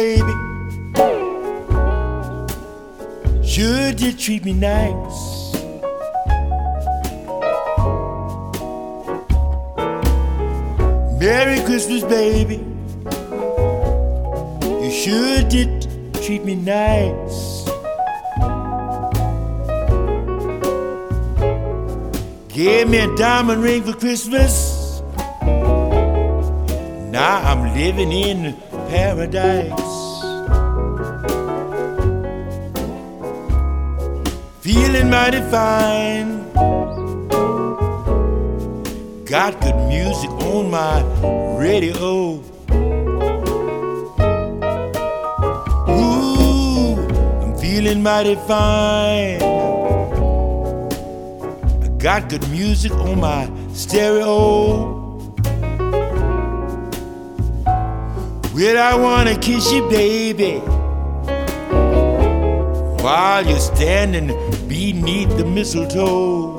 baby. Sure did treat me nice. Merry Christmas, baby. You sure did treat me nice. Gave me a diamond ring for Christmas. Now I'm living in paradise. Feeling mighty fine. Got good music on my radio. Ooh, I'm feeling mighty fine. I got good music on my stereo. Well, I wanna kiss you, baby, while you're standing beneath the mistletoe.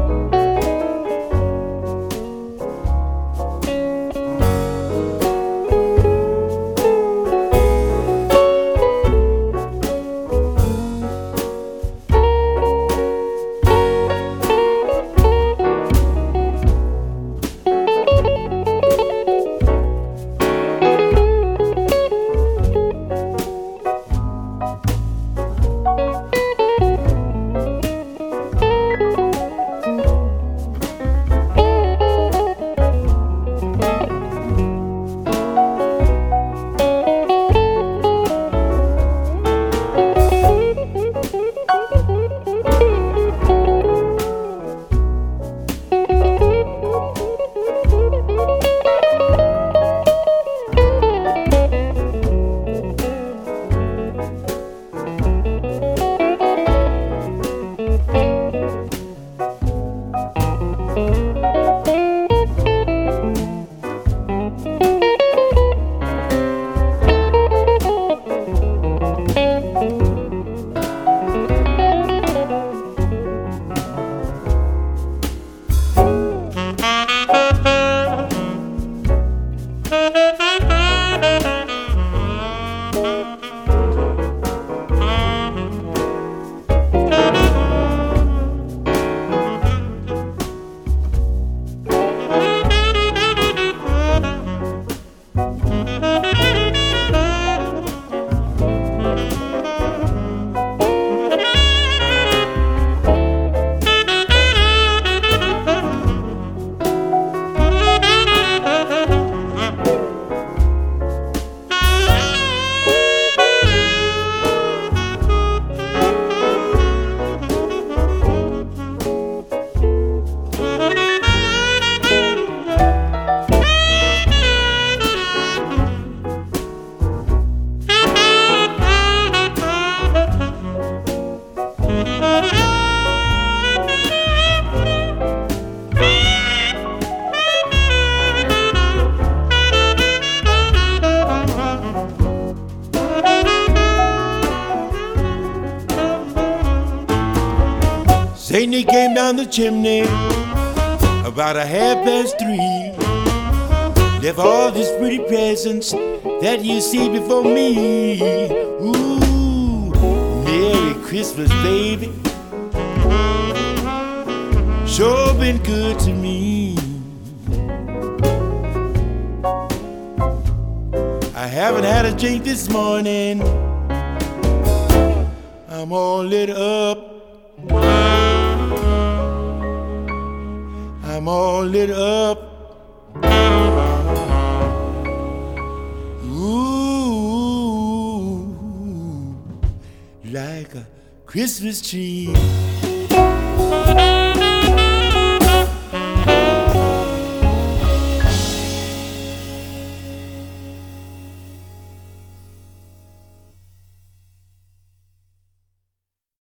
Satan, he came down the chimney about 3:30. Left all these pretty presents that you see before me. Ooh, Merry Christmas, baby. Sure been good to me. I haven't had a drink this morning. I'm all lit up. I'm all lit up. Ooh, like a Christmas tree.